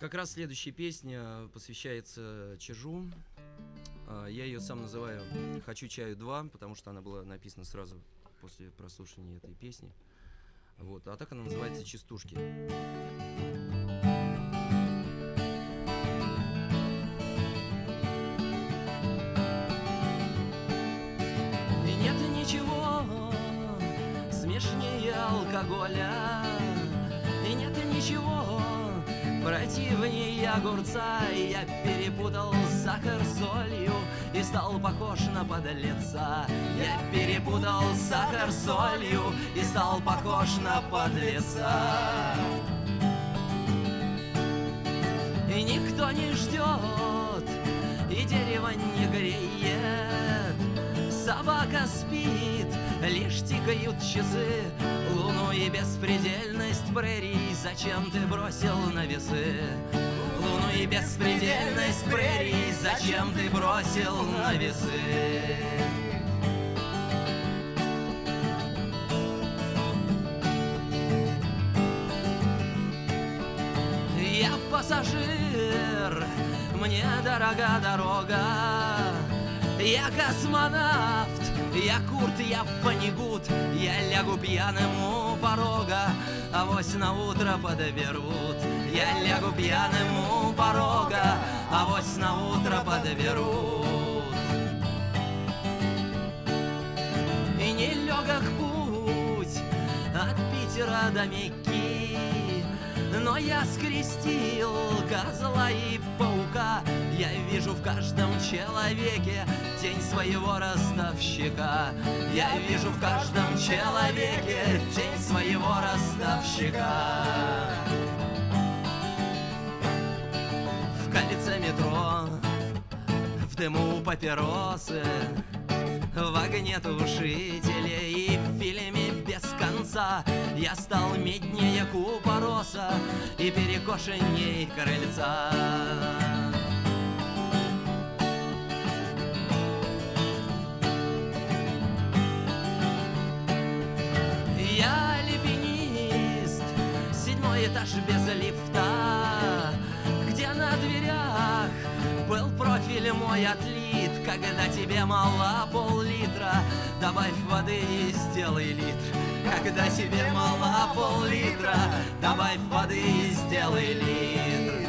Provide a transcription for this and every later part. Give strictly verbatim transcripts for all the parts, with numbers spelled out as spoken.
Как раз следующая песня посвящается Чижу. Я ее сам называю «Хочу чаю два», потому что она была написана сразу после прослушивания этой песни. Вот. А так она называется «Частушки». И нет ничего смешнее алкоголя, и нет ничего противнее огурца. Я перепутал сахар с солью и стал похож на подлеца. Я перепутал сахар с солью и стал похож на подлеца. И никто не ждет, и дерево не греет. Собака спит, лишь тикают часы. Луну и беспредельность прерий зачем ты бросил на весы? Луну и беспредельность прерий зачем ты бросил на весы? Я пассажир, мне дорога дорога. Я космонавт, я Курт, я Панигут. Я лягу пьяным у порога, авось на утро подберут. Я лягу пьяным у порога, авось на утро подберут. И нелегок путь от Питера до Мекки, но я скрестил козла и паука. Я вижу в каждом человеке тень своего ростовщика. Я вижу в каждом человеке тень своего ростовщика. В кольце метро, в дыму папиросы, в огне тушителя и в фильме без конца я стал меднее купороса и перекошенней крыльца. Я альпинист, седьмой этаж без лифта, где на дверях был профиль мой отлит. Когда тебе мало пол-литра, добавь воды и сделай литр. Когда тебе мало пол-литра, добавь воды и сделай литр.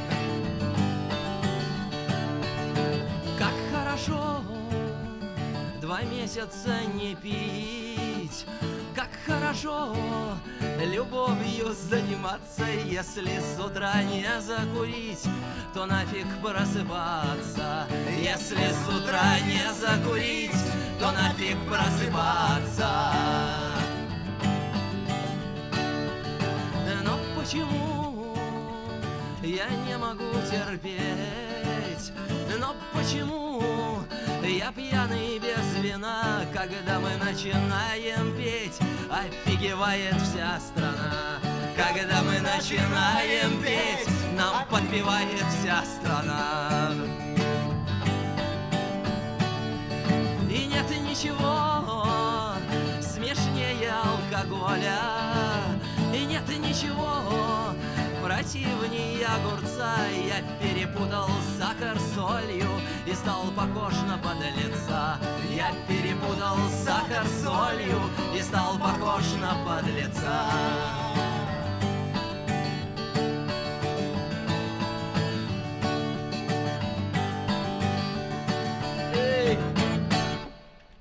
Как хорошо два месяца не пить, как хорошо любовью заниматься. Если с утра не закурить, то нафиг просыпаться. Если с утра не закурить, то нафиг просыпаться. Но почему я не могу терпеть? Но почему я пьяный без вина? Когда мы начинаем петь, офигевает вся страна. Когда мы начинаем петь, нам подпевает вся страна. И нет ничего смешнее алкоголя, и нет ничего противнее огурца. Я перепутал сахар с солью и стал похож на подлеца. Я перепутал сахар с солью и стал похож на подлеца.